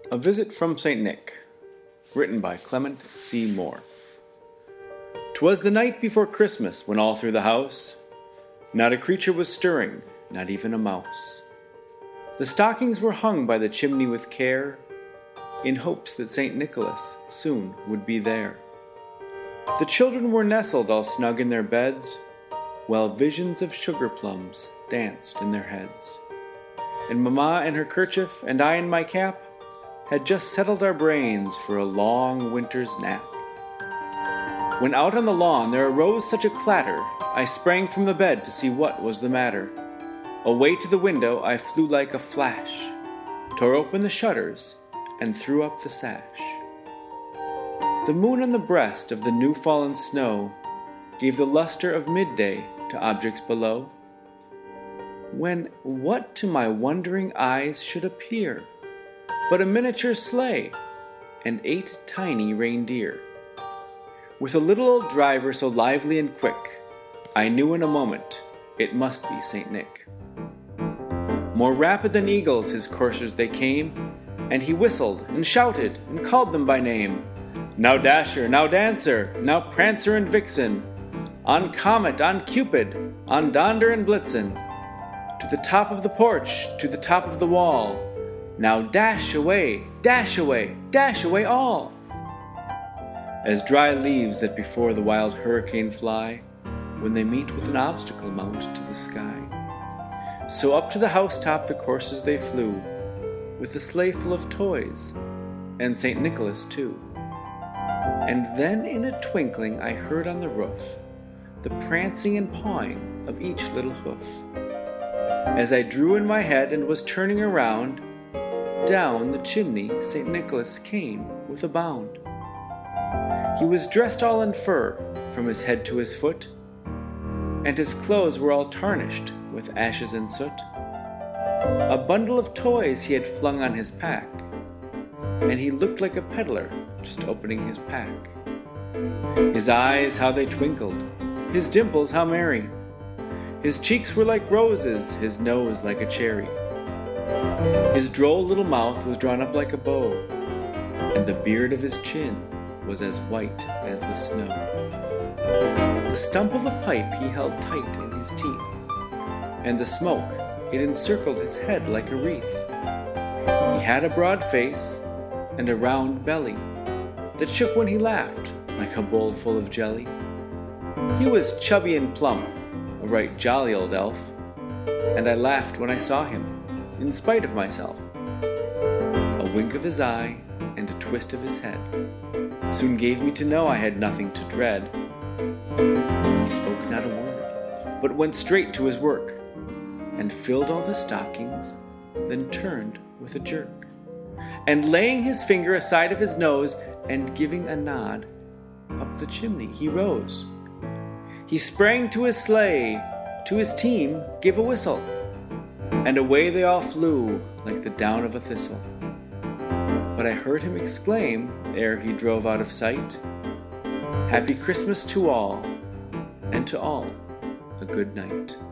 A Visit from St. Nick, written by Clement C. Moore. 'Twas the night before Christmas when all through the house not a creature was stirring, not even a mouse. The stockings were hung by the chimney with care, in hopes that St. Nicholas soon would be there. The children were nestled all snug in their beds, while visions of sugar plums danced in their heads. And Mamma in her kerchief and I in my cap had just settled our brains for a long winter's nap. When out on the lawn there arose such a clatter, I sprang from the bed to see what was the matter. Away to the window I flew like a flash, tore open the shutters, and threw up the sash. The moon on the breast of the new-fallen snow gave the luster of midday to objects below, when what to my wondering eyes should appear but a miniature sleigh and 8 tiny reindeer. With a little old driver so lively and quick, I knew in a moment it must be St. Nick. More rapid than eagles his coursers they came, and he whistled and shouted and called them by name. Now Dasher, now Dancer, now Prancer and Vixen, on Comet, on Cupid, on Donder and Blitzen, to the top of the porch, to the top of the wall, now dash away, dash away, dash away all. As dry leaves that before the wild hurricane fly, when they meet with an obstacle mount to the sky, so up to the housetop the coursers they flew, with a sleigh full of toys, and St. Nicholas too. And then in a twinkling I heard on the roof the prancing and pawing of each little hoof. As I drew in my head and was turning around, down the chimney St. Nicholas came with a bound. He was dressed all in fur from his head to his foot, and his clothes were all tarnished with ashes and soot. A bundle of toys he had flung on his pack, and he looked like a peddler just opening his pack. His eyes, how they twinkled, his dimples, how merry. His cheeks were like roses, his nose like a cherry. His droll little mouth was drawn up like a bow, and the beard of his chin was as white as the snow. The stump of a pipe he held tight in his teeth, and the smoke, it encircled his head like a wreath. He had a broad face and a round belly that shook when he laughed like a bowl full of jelly. He was chubby and plump, a right jolly old elf, and I laughed when I saw him, in spite of myself. A wink of his eye and a twist of his head soon gave me to know I had nothing to dread. He spoke not a word, but went straight to his work, and filled all the stockings, then turned with a jerk, and laying his finger aside of his nose, and giving a nod, up the chimney he rose. He sprang to his sleigh, to his team gave a whistle, and away they all flew like the down of a thistle. But I heard him exclaim, ere he drove out of sight, Happy Christmas to all, and to all a good night.